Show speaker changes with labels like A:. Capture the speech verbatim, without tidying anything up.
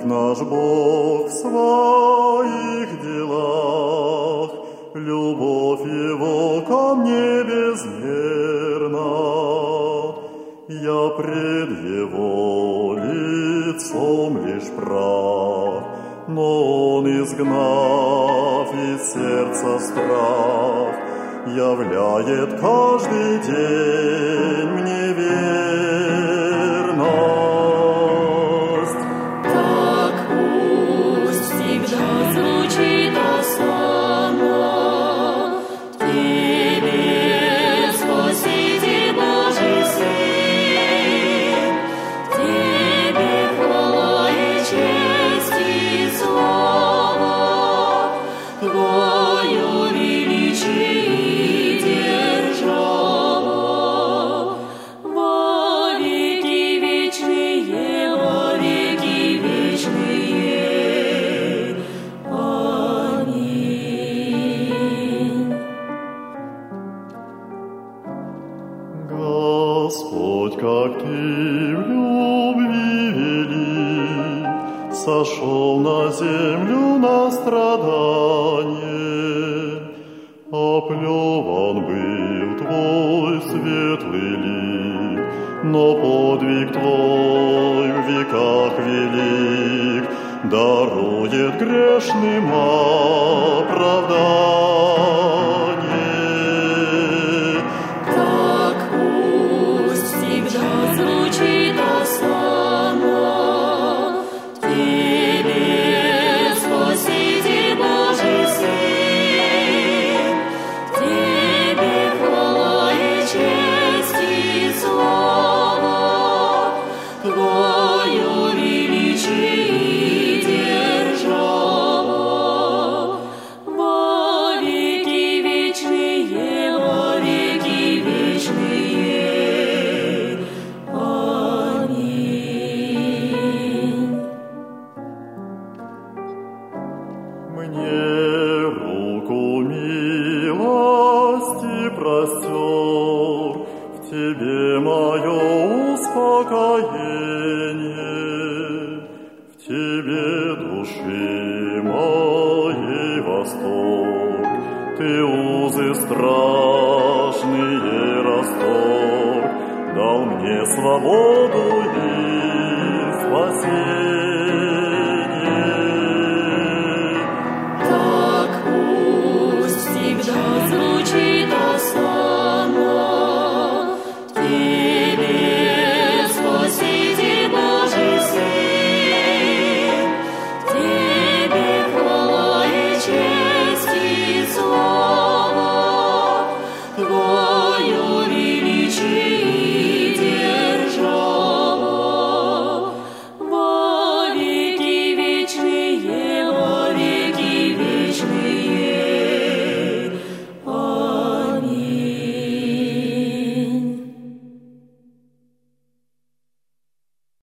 A: наш Бог в своих делах, любовь Его ко мне безмерна. Я пред Его лицом лишь прав, но Он, изгнав из сердца страх, являет каждый день мне верность.
B: Так пусть всегда звучит осанна в Тебе, Спаситель Божий Сын, в Тебе хвала и честь и слава, Твое величие и держава во веки вечные, во веки вечные. Аминь.
A: Господь, как Ты в любви велик, сошел на землю на страдание. Оплеван был Твой светлый лик, но подвиг Твой в веках велик, дарует грешным оправдание.
B: Так пусть всегда звучит осанна в Тебе, Спаситель Божий Сын, в Тебе хвала и честь и слава, Твое величие и держава во веки вечные, во веки вечные. Аминь.
A: Мне руку милости простер, в Тебе мое успокоение, в Тебе души моей восторг, Ты узы страшные расторг, дал мне свободу и спасение.